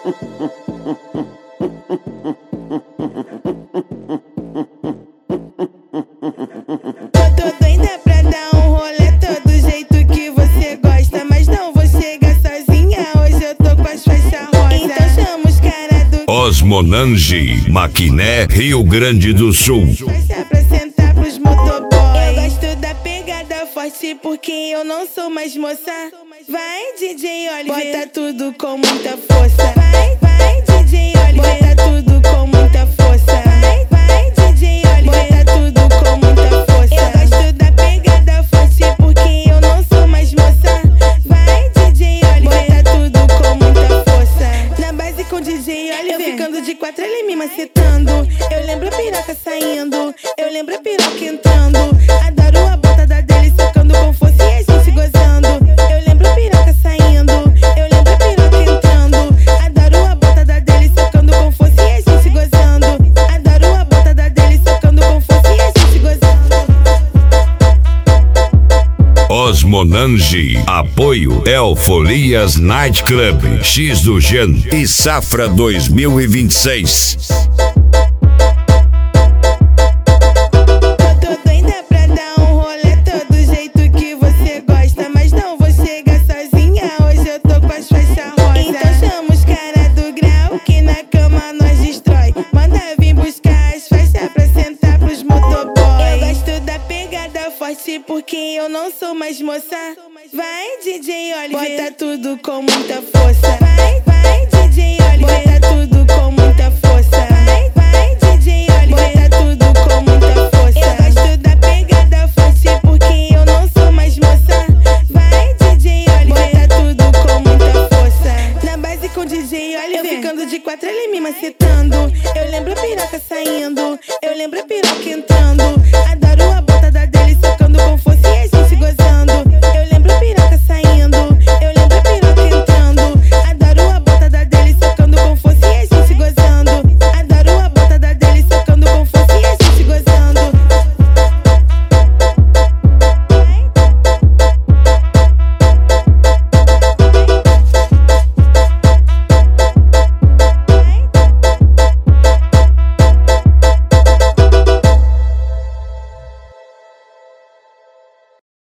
Tô doida pra dar um rolê todo jeito que você gosta, mas não vou chegar sozinha, hoje eu tô com as faixas rosa. Então chama os cara do Osmonange, Maquiné, Rio Grande do Sul. faixa pra sentar pros motoboy. Eu gosto da pegada forte porque eu não sou mais moça. Vai DJ Oliver, bota tudo com muita força. Vai DJ Oliver, bota tudo com muita força. Vai DJ Oliver, bota tudo com muita força. Eu gosto da pegada forte porque eu não sou mais moça. Vai DJ Oliver, bota tudo com muita força. Na base com DJ Oliver, eu ficando de quatro ele me macetando. Eu lembro a piroca saindo, eu lembro a piroca entrando. Adoro a botada dele socando com força e a gente gozando. Eu lembro a piroca saindo, eu lembro a piroca entrando. Adoro a botada dele socando com força e a gente gozando. Adoro a botada dele socando com força e a gente gozando. Osmonange, apoio Elfolias Night Club, X do Gen e Safra 2026. Tô doida pra dar um rolê todo jeito que você gosta, mas não vou chegar sozinha, hoje eu tô com as faixas rosa. Então chama os cara do grau que na cama nós destrói. Manda vir buscar as faixas pra sentar pros motoboy. Eu gosto da pegada forte porque eu não sou mais moça. Vai DJ Oliver, bota tudo com muita força. Vai DJ Oliver, bota tudo com muita força. Vai DJ Oliver, bota tudo com muita força. Eu gosto da pegada forte porque eu não sou mais moça. Vai DJ Oliver, bota tudo com muita força. Na base com DJ Oliver, eu ficando de quatro ele me macetando. Eu lembro a piroca saindo, eu lembro a piroca entrando. Adoro a botada dele socando com força.